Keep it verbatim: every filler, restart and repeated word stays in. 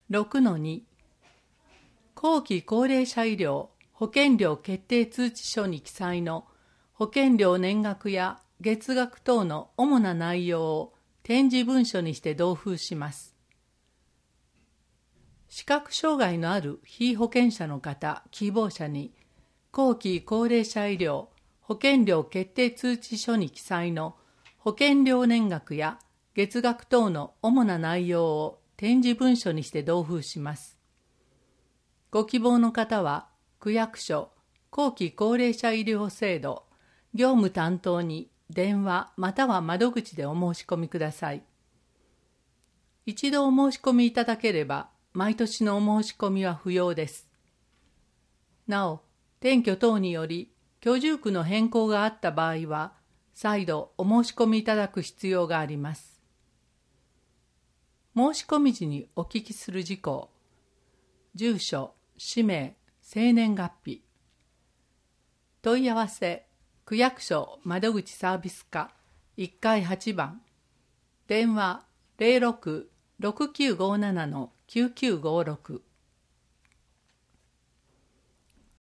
ろくのに 後期高齢者医療保険料決定通知書に記載の保険料年額や月額等の主な内容を点字文書にして同封します。視覚障害のある被保険者の方、希望者に後期高齢者医療保険料決定通知書に記載の保険料年額や月額等の主な内容を点字文書にして同封します。ご希望の方は区役所後期高齢者医療制度業務担当に電話または窓口でお申し込みください。一度お申し込みいただければ毎年のお申し込みは不要です。なお、転居等により居住区の変更があった場合は再度お申し込みいただく必要があります。申し込み時にお聞きする事項、住所、氏名、生年月日。問い合わせ、区役所窓口サービス課いっかいはちばん、電話 ゼロろく ろくきゅうごなな きゅうきゅうごろく